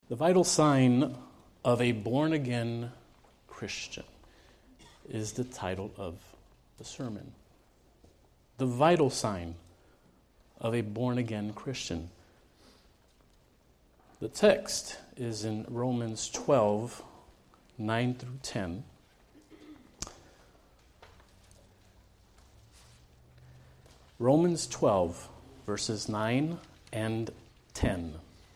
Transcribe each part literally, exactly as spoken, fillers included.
The vital sign of a born-again Christian is the title of the sermon. The vital sign of a born-again Christian. The text is in Romans twelve, nine through ten. Romans twelve, verses nine and ten.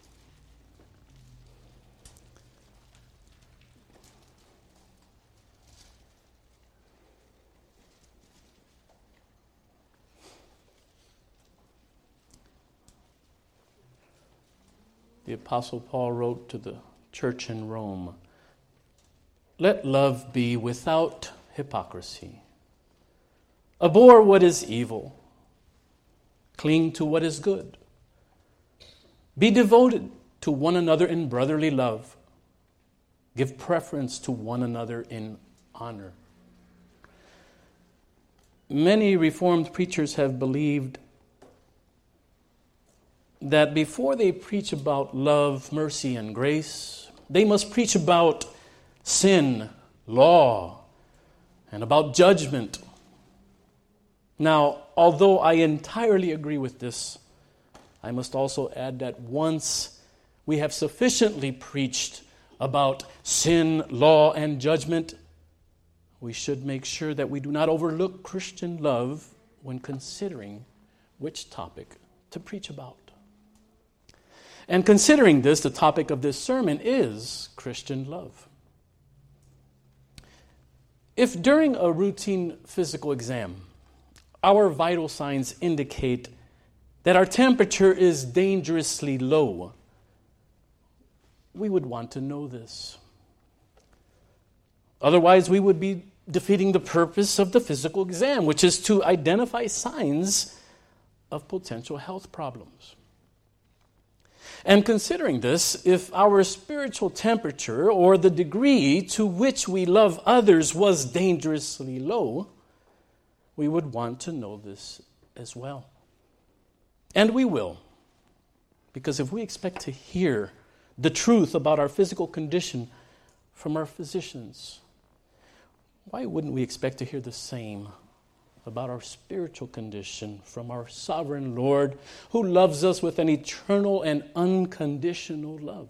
The Apostle Paul wrote to the church in Rome, "Let love be without hypocrisy. Abhor what is evil. Cling to what is good. Be devoted to one another in brotherly love. Give preference to one another in honor." Many Reformed preachers have believed that before they preach about love, mercy, and grace, they must preach about sin, law, and about judgment. Now, although I entirely agree with this, I must also add that once we have sufficiently preached about sin, law, and judgment, we should make sure that we do not overlook Christian love when considering which topic to preach about. And considering this, the topic of this sermon is Christian love. If during a routine physical exam, our vital signs indicate that our temperature is dangerously low, we would want to know this. Otherwise, we would be defeating the purpose of the physical exam, which is to identify signs of potential health problems. And considering this, if our spiritual temperature or the degree to which we love others was dangerously low, we would want to know this as well. And we will. Because if we expect to hear the truth about our physical condition from our physicians, why wouldn't we expect to hear the same about our spiritual condition from our sovereign Lord, who loves us with an eternal and unconditional love?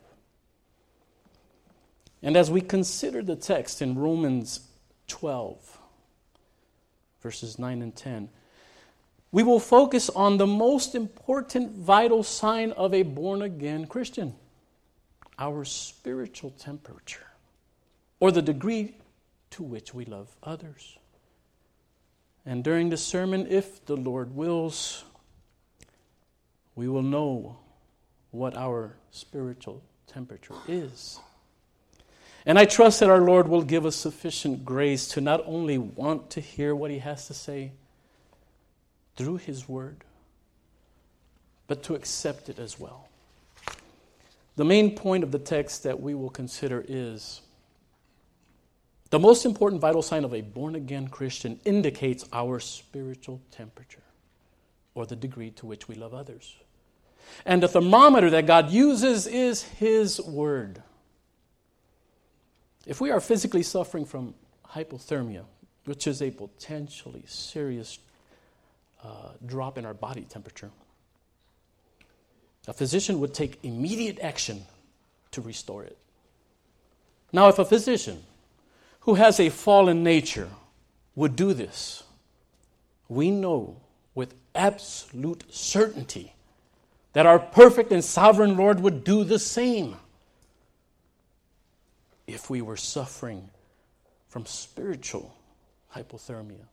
And as we consider the text in Romans twelve, verses nine and ten, we will focus on the most important vital sign of a born-again Christian, our spiritual temperature, or the degree to which we love others. And during the sermon, if the Lord wills, we will know what our spiritual temperature is. And I trust that our Lord will give us sufficient grace to not only want to hear what He has to say through His Word, but to accept it as well. The main point of the text that we will consider is the most important vital sign of a born-again Christian indicates our spiritual temperature, or the degree to which we love others. And the thermometer that God uses is His Word. If we are physically suffering from hypothermia, which is a potentially serious uh, drop in our body temperature, a physician would take immediate action to restore it. Now, if a physician who has a fallen nature would do this, we know with absolute certainty that our perfect and sovereign Lord would do the same if we were suffering from spiritual hypothermia,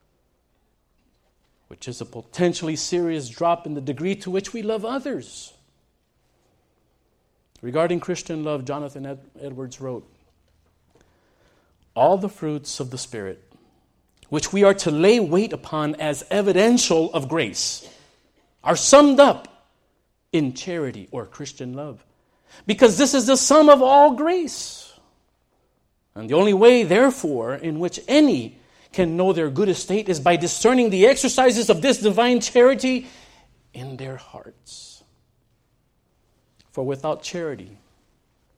which is a potentially serious drop in the degree to which we love others. Regarding Christian love, Jonathan Ed- Edwards wrote, "All the fruits of the Spirit, which we are to lay weight upon as evidential of grace, are summed up in charity or Christian love, because this is the sum of all grace. And the only way, therefore, in which any can know their good estate is by discerning the exercises of this divine charity in their hearts. For without charity,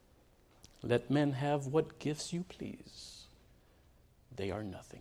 Let men have what gifts you please. They are nothing.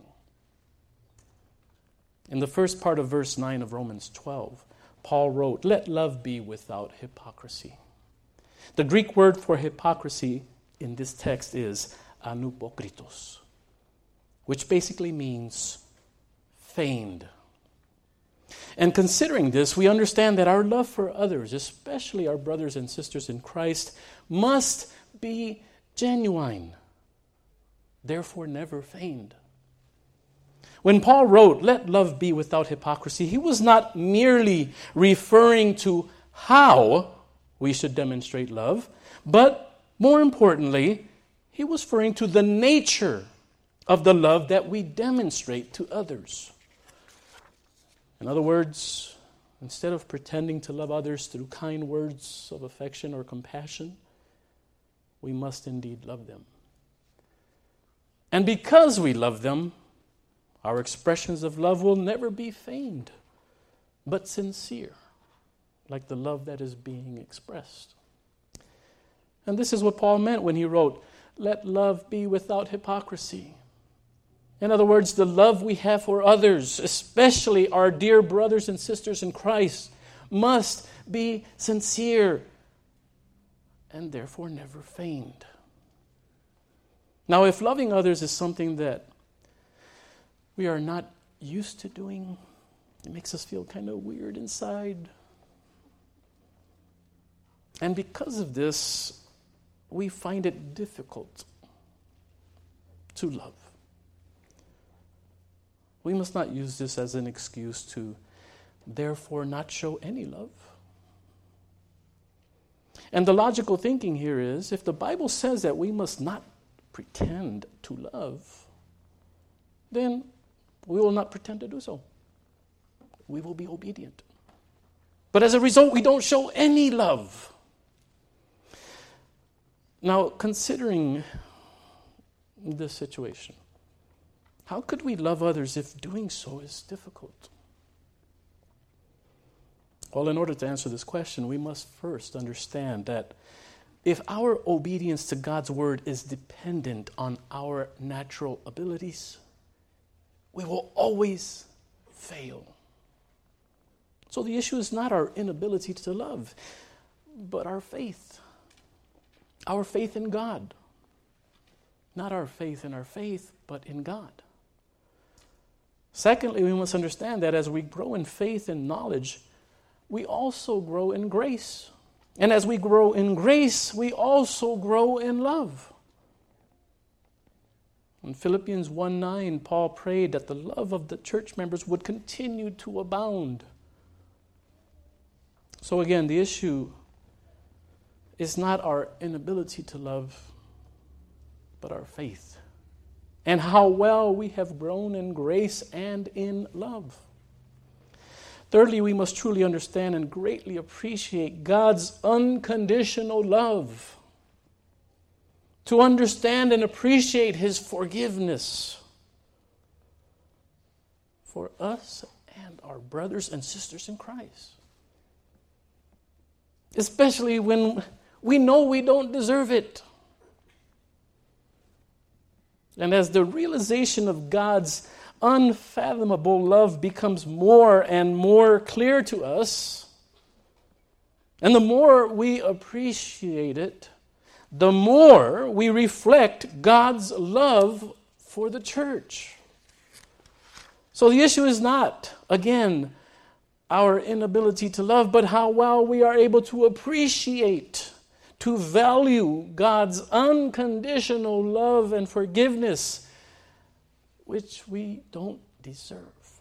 In the first part of verse nine of Romans twelve, Paul wrote, let love be without hypocrisy. The Greek word for hypocrisy in this text is anupokritos, which basically means feigned. And considering this, we understand that our love for others, especially our brothers and sisters in Christ, must be genuine, therefore never feigned. When Paul wrote, let love be without hypocrisy, he was not merely referring to how we should demonstrate love, but more importantly, he was referring to the nature of the love that we demonstrate to others. In other words, instead of pretending to love others through kind words of affection or compassion, we must indeed love them. And because we love them, our expressions of love will never be feigned, but sincere, like the love that is being expressed. And this is what Paul meant when he wrote, let love be without hypocrisy. In other words, the love we have for others, especially our dear brothers and sisters in Christ, must be sincere and therefore never feigned. Now, if loving others is something that we are not used to doing, it makes us feel kind of weird inside. And because of this, we find it difficult to love. We must not use this as an excuse to therefore not show any love. And the logical thinking here is, if the Bible says that we must not pretend to love, then we will not pretend to do so. We will be obedient. But as a result, we don't show any love. Now, considering this situation, how could we love others if doing so is difficult? Well, in order to answer this question, we must first understand that if our obedience to God's word is dependent on our natural abilities, we will always fail. So the issue is not our inability to love, but our faith. Our faith in God. Not our faith in our faith, but in God. Secondly, we must understand that as we grow in faith and knowledge, we also grow in grace. And as we grow in grace, we also grow in love. In Philippians one nine, Paul prayed that the love of the church members would continue to abound. So again, the issue is not our inability to love, but our faith, and how well we have grown in grace and in love. Thirdly, we must truly understand and greatly appreciate God's unconditional love. To understand and appreciate His forgiveness for us and our brothers and sisters in Christ. Especially when we know we don't deserve it. And as the realization of God's unfathomable love becomes more and more clear to us, and the more we appreciate it, the more we reflect God's love for the church. So the issue is not, again, our inability to love, but how well we are able to appreciate, to value God's unconditional love and forgiveness, which we don't deserve.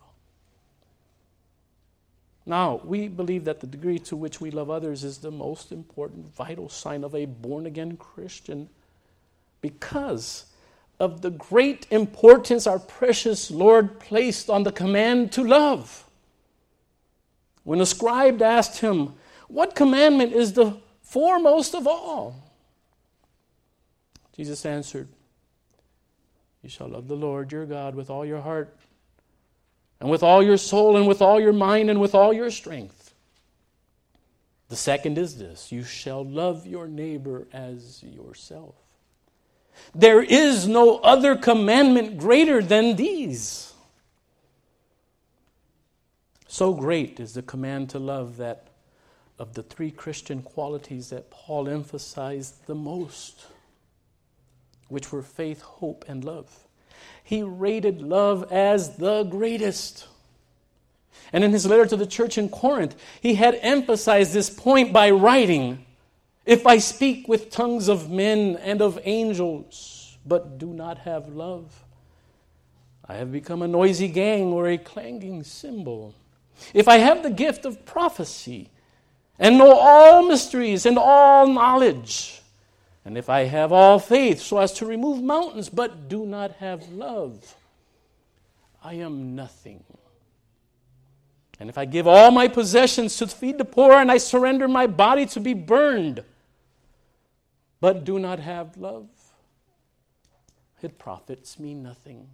Now, we believe that the degree to which we love others is the most important vital sign of a born-again Christian because of the great importance our precious Lord placed on the command to love. When a scribe asked him, "What commandment is the foremost of all?" Jesus answered, "You shall love the Lord your God with all your heart, and with all your soul, and with all your mind, and with all your strength. The second is this, you shall love your neighbor as yourself." There is no other commandment greater than these. So great is the command to love that of the three Christian qualities that Paul emphasized the most, which were faith, hope, and love, he rated love as the greatest. And in his letter to the church in Corinth, he had emphasized this point by writing, "If I speak with tongues of men and of angels, but do not have love, I have become a noisy gang or a clanging cymbal. If I have the gift of prophecy and know all mysteries and all knowledge, and if I have all faith so as to remove mountains, but do not have love, I am nothing. And if I give all my possessions to feed the poor, and I surrender my body to be burned, but do not have love, it profits me nothing."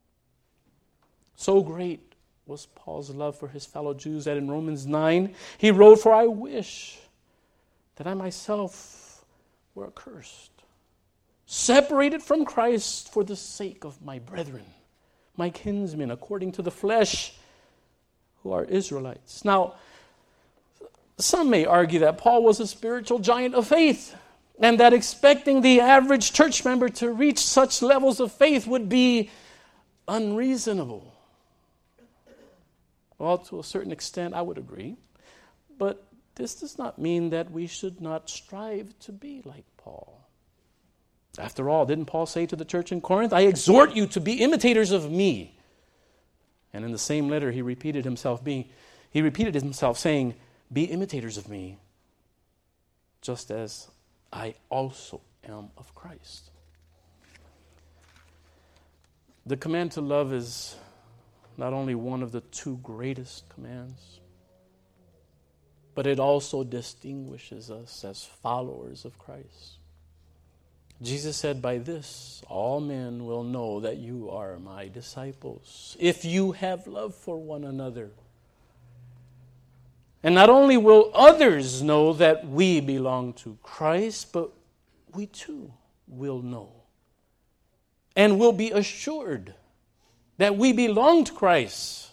So great was Paul's love for his fellow Jews that in Romans nine, he wrote, "For I wish that I myself were accursed, separated from Christ for the sake of my brethren, my kinsmen according to the flesh, who are Israelites." Now, some may argue that Paul was a spiritual giant of faith, and that expecting the average church member to reach such levels of faith would be unreasonable. Well, to a certain extent, I would agree. But this does not mean that we should not strive to be like Paul. After all, didn't Paul say to the church in Corinth, "I exhort you to be imitators of me"? And in the same letter, he repeated himself being, he repeated himself saying, "Be imitators of me, just as I also am of Christ." The command to love is not only one of the two greatest commands, but it also distinguishes us as followers of Christ. Jesus said, "By this, all men will know that you are my disciples, if you have love for one another." And not only will others know that we belong to Christ, but we too will know and will be assured that we belong to Christ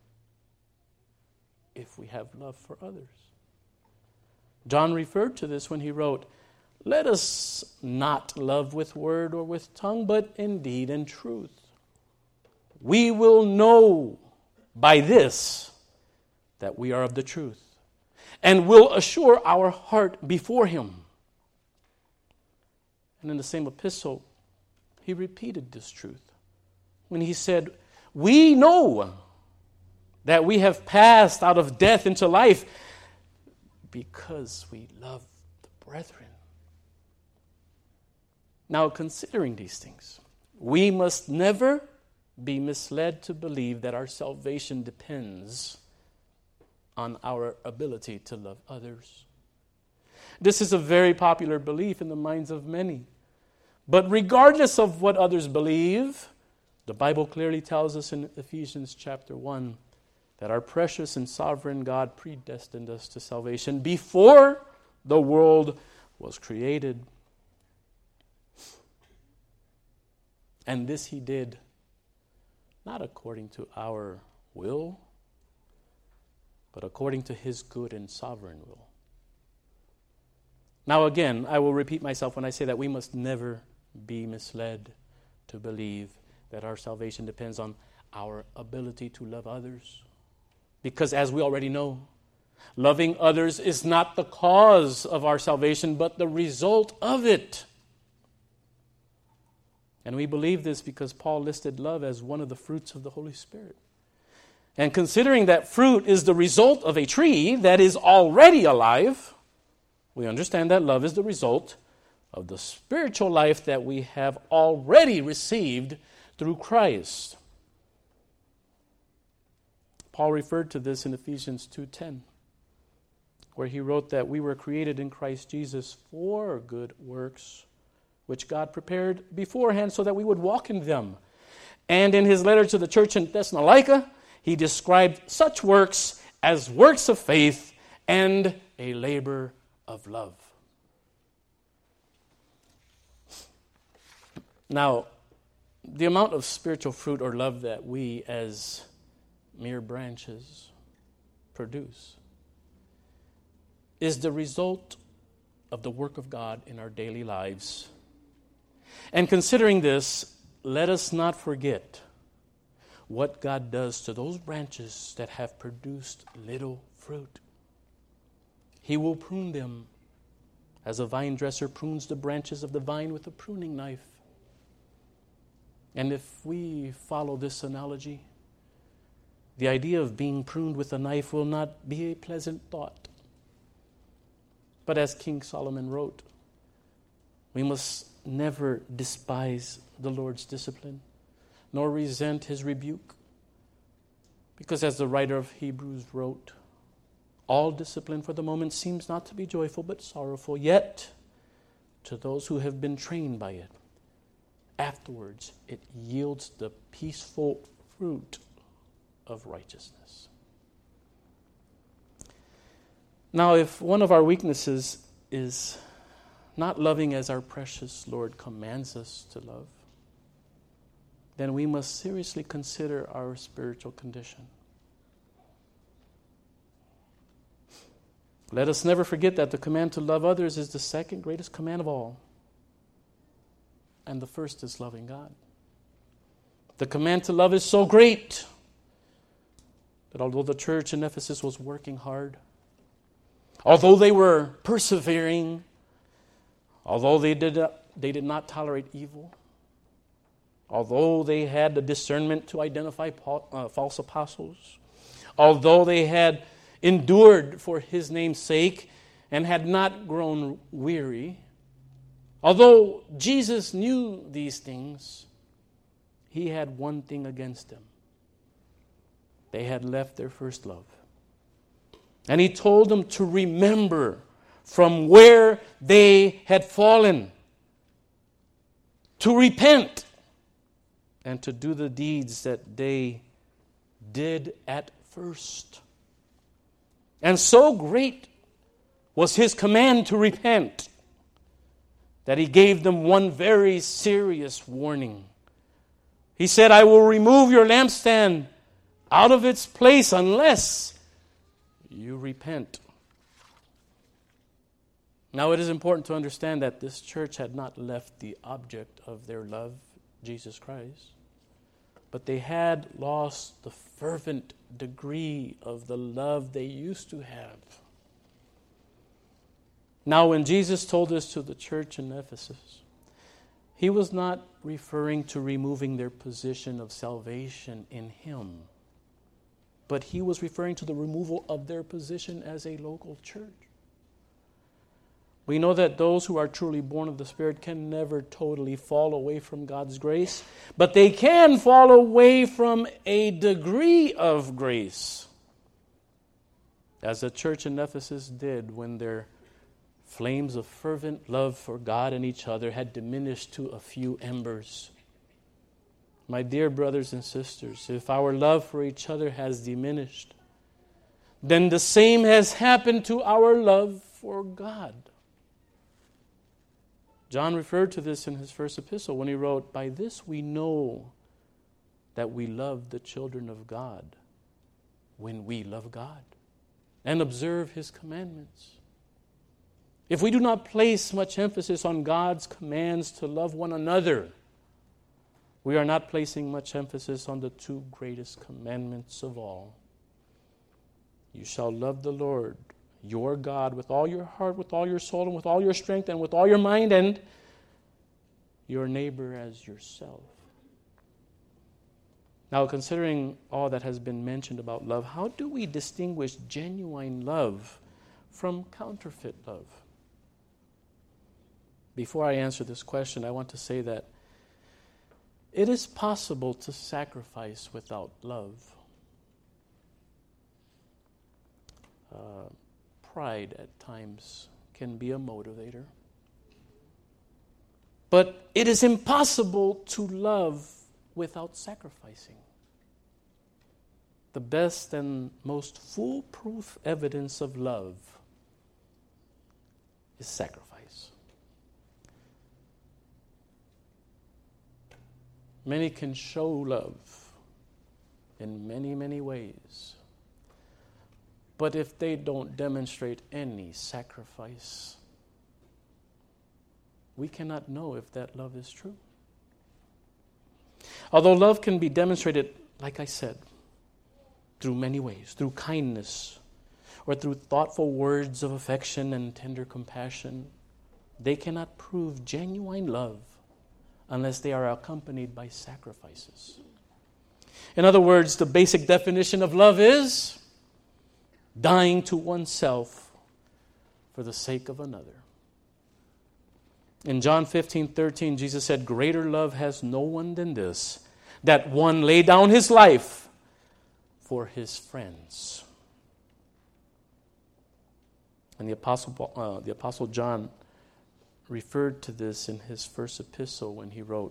if we have love for others. John referred to this when he wrote, "Let us not love with word or with tongue, but in deed and truth. We will know by this that we are of the truth, and will assure our heart before him." And in the same epistle, he repeated this truth when he said, "We know that we have passed out of death into life because we love the brethren." Now, considering these things, we must never be misled to believe that our salvation depends on our ability to love others. This is a very popular belief in the minds of many. But regardless of what others believe, the Bible clearly tells us in Ephesians chapter one that our precious and sovereign God predestined us to salvation before the world was created. And this he did not according to our will, but according to his good and sovereign will. Now again, I will repeat myself when I say that we must never be misled to believe that our salvation depends on our ability to love others. Because as we already know, loving others is not the cause of our salvation, but the result of it. And we believe this because Paul listed love as one of the fruits of the Holy Spirit. And considering that fruit is the result of a tree that is already alive, we understand that love is the result of the spiritual life that we have already received through Christ. Paul referred to this in Ephesians two ten, where he wrote that we were created in Christ Jesus for good works, which God prepared beforehand so that we would walk in them. And in his letter to the church in Thessalonica, he described such works as works of faith and a labor of love. Now, the amount of spiritual fruit or love that we as mere branches produce is the result of the work of God in our daily lives. And considering this, let us not forget what God does to those branches that have produced little fruit. He will prune them as a vine dresser prunes the branches of the vine with a pruning knife. And if we follow this analogy, the idea of being pruned with a knife will not be a pleasant thought. But as King Solomon wrote, we must never despise the Lord's discipline, nor resent his rebuke. Because as the writer of Hebrews wrote, all discipline for the moment seems not to be joyful but sorrowful, yet to those who have been trained by it, afterwards it yields the peaceful fruit of righteousness. Now, if one of our weaknesses is not loving as our precious Lord commands us to love, then we must seriously consider our spiritual condition. Let us never forget that the command to love others is the second greatest command of all. And the first is loving God. The command to love is so great that although the church in Ephesus was working hard, although they were persevering, although they did not, they did not tolerate evil, although they had the discernment to identify uh, false apostles, although they had endured for his name's sake and had not grown weary, although Jesus knew these things, he had one thing against them. They had left their first love. And he told them to remember from where they had fallen, to repent, and to do the deeds that they did at first. And so great was his command to repent that he gave them one very serious warning. He said, I will remove your lampstand out of its place unless you repent. Now it is important to understand that this church had not left the object of their love, Jesus Christ, but they had lost the fervent degree of the love they used to have. Now when Jesus told this to the church in Ephesus, he was not referring to removing their position of salvation in him, but he was referring to the removal of their position as a local church. We know that those who are truly born of the Spirit can never totally fall away from God's grace, but they can fall away from a degree of grace, as the church in Ephesus did when their flames of fervent love for God and each other had diminished to a few embers. My dear brothers and sisters, if our love for each other has diminished, then the same has happened to our love for God. John referred to this in his first epistle when he wrote, by this we know that we love the children of God, when we love God and observe his commandments. If we do not place much emphasis on God's commands to love one another, we are not placing much emphasis on the two greatest commandments of all. You shall love the Lord your God with all your heart, with all your soul, and with all your strength, and with all your mind, and your neighbor as yourself. Now, considering all that has been mentioned about love, how do we distinguish genuine love from counterfeit love? Before I answer this question, I want to say that it is possible to sacrifice without love. Uh, Pride at times can be a motivator. But it is impossible to love without sacrificing. The best and most foolproof evidence of love is sacrifice. Many can show love in many, many ways. But if they don't demonstrate any sacrifice, we cannot know if that love is true. Although love can be demonstrated, like I said, through many ways, through kindness, or through thoughtful words of affection and tender compassion, they cannot prove genuine love unless they are accompanied by sacrifices. In other words, the basic definition of love is dying to oneself for the sake of another. In John fifteen thirteen, Jesus said, "Greater love has no one than this, that one lay down his life for his friends." And the Apostle, uh, the Apostle John referred to this in his first epistle when he wrote,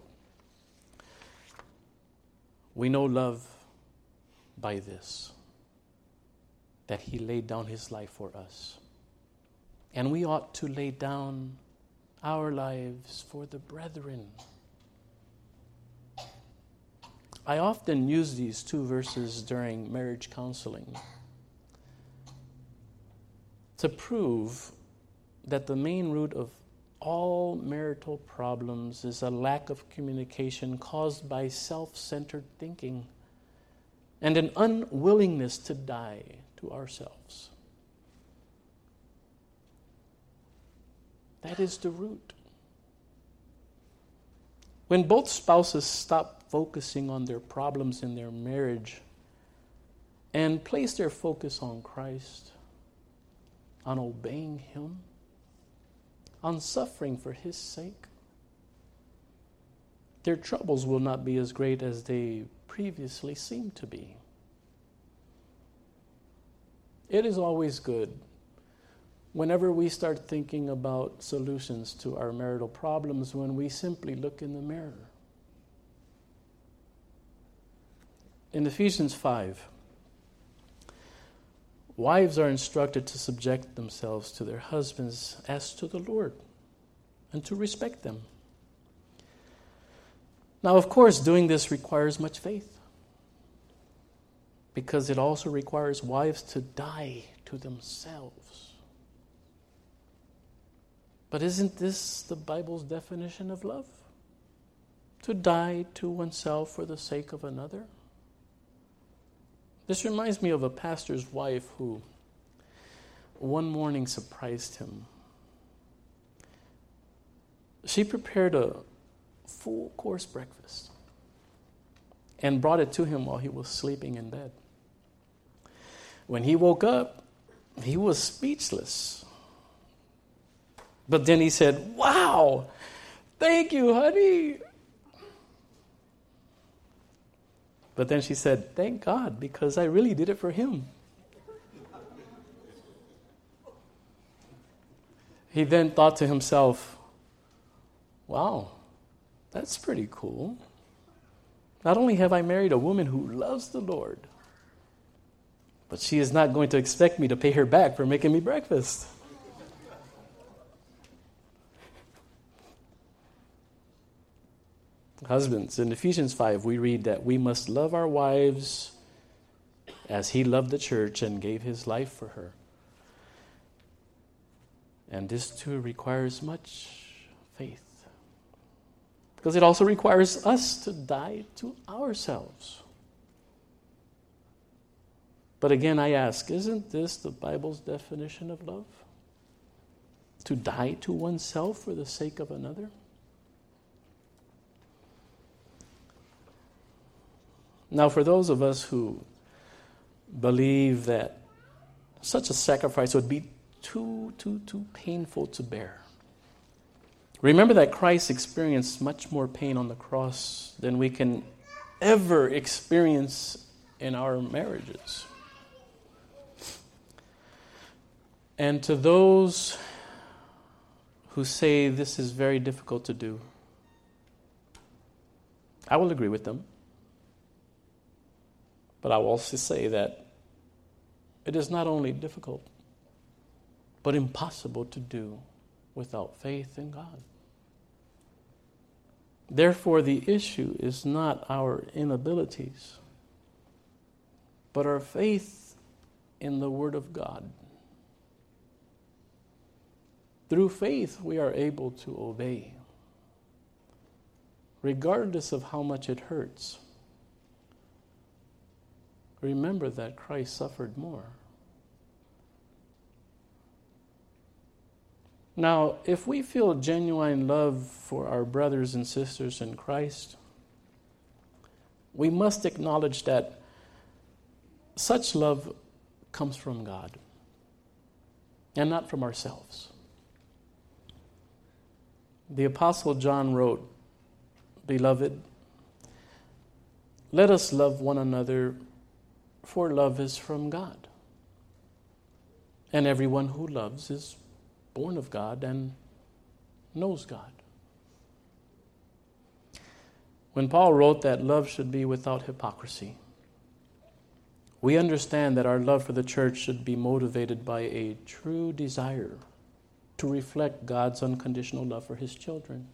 "We know love by this, that he laid down his life for us. And we ought to lay down our lives for the brethren." I often use these two verses during marriage counseling to prove that the main root of all marital problems is a lack of communication caused by self-centered thinking and an unwillingness to die to ourselves. That is the root. When both spouses stop focusing on their problems in their marriage and place their focus on Christ, on obeying Him, on suffering for His sake, their troubles will not be as great as they previously seemed to be. It is always good whenever we start thinking about solutions to our marital problems when we simply look in the mirror. In Ephesians five, wives are instructed to subject themselves to their husbands as to the Lord and to respect them. Now, of course, doing this requires much faith, because it also requires wives to die to themselves. But isn't this the Bible's definition of love? To die to oneself for the sake of another? This reminds me of a pastor's wife who one morning surprised him. She prepared a full course breakfast and brought it to him while he was sleeping in bed. When he woke up, he was speechless. But then he said, "Wow, thank you, honey." But then she said, "Thank God, because I really did it for him." He then thought to himself, "Wow, that's pretty cool. Not only have I married a woman who loves the Lord, but she is not going to expect me to pay her back for making me breakfast." Husbands, in Ephesians five, we read that we must love our wives as He loved the church and gave His life for her. And this too requires much faith, because it also requires us to die to ourselves. But again, I ask, isn't this the Bible's definition of love? To die to oneself for the sake of another? Now, for those of us who believe that such a sacrifice would be too, too, too painful to bear, remember that Christ experienced much more pain on the cross than we can ever experience in our marriages. And to those who say this is very difficult to do, I will agree with them. But I will also say that it is not only difficult, but impossible to do without faith in God. Therefore, the issue is not our inabilities, but our faith in the Word of God. Through faith, we are able to obey, regardless of how much it hurts. Remember that Christ suffered more. Now, if we feel genuine love for our brothers and sisters in Christ, we must acknowledge that such love comes from God and not from ourselves. The Apostle John wrote, "Beloved, let us love one another, for love is from God. And everyone who loves is born of God and knows God." When Paul wrote that love should be without hypocrisy, we understand that our love for the church should be motivated by a true desire to reflect God's unconditional love for His children.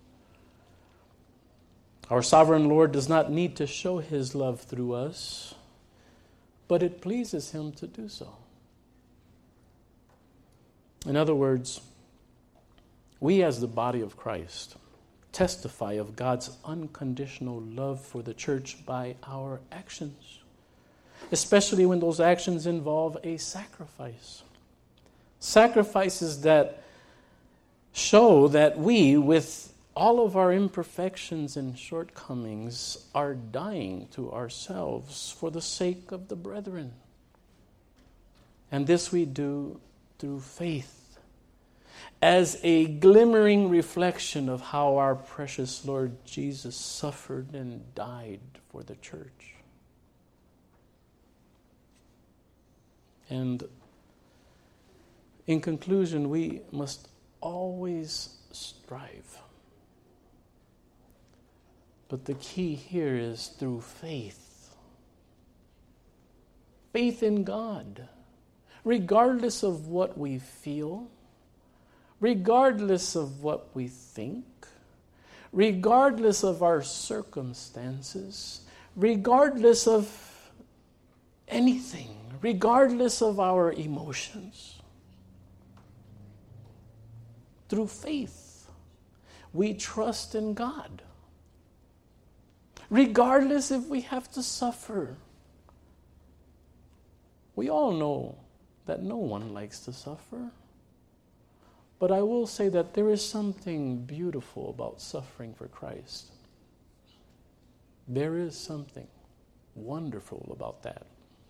Our sovereign Lord does not need to show His love through us, but it pleases Him to do so. In other words, we as the body of Christ testify of God's unconditional love for the church by our actions, especially when those actions involve a sacrifice. Sacrifices that show that we, with all of our imperfections and shortcomings, are dying to ourselves for the sake of the brethren. And this we do through faith, as a glimmering reflection of how our precious Lord Jesus suffered and died for the church. And in conclusion, we must always strive. But the key here is through faith. Faith in God, regardless of what we feel, regardless of what we think, regardless of our circumstances, regardless of anything, regardless of our emotions. Through faith, we trust in God, regardless if we have to suffer. We all know that no one likes to suffer. But I will say that there is something beautiful about suffering for Christ. There is something wonderful about that.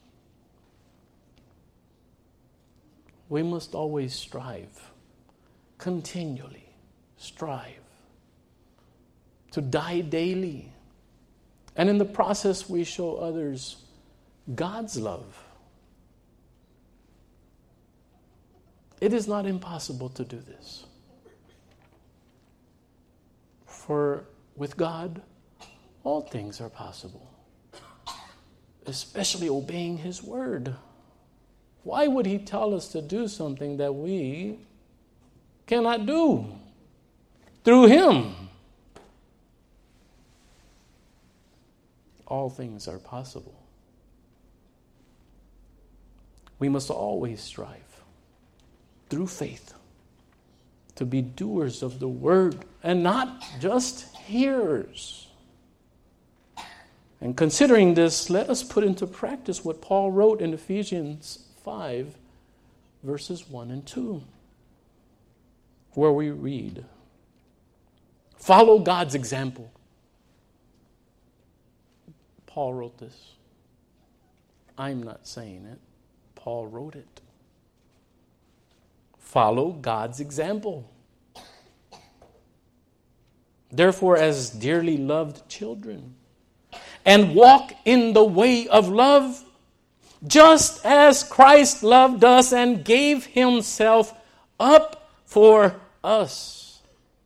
We must always strive, continually strive to die daily. And in the process, we show others God's love. It is not impossible to do this. For with God, all things are possible, especially obeying His word. Why would He tell us to do something that we cannot do? Through Him, all things are possible. We must always strive through faith to be doers of the word and not just hearers. And considering this, let us put into practice what Paul wrote in Ephesians five, verses one and two, where we read, "Follow God's example." Paul wrote this. I'm not saying it. Paul wrote it. Follow God's example. Therefore, as dearly loved children, and walk in the way of love, just as Christ loved us and gave Himself up for us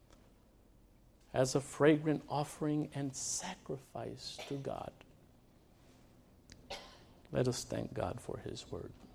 as a fragrant offering and sacrifice to God. Let us thank God for His word.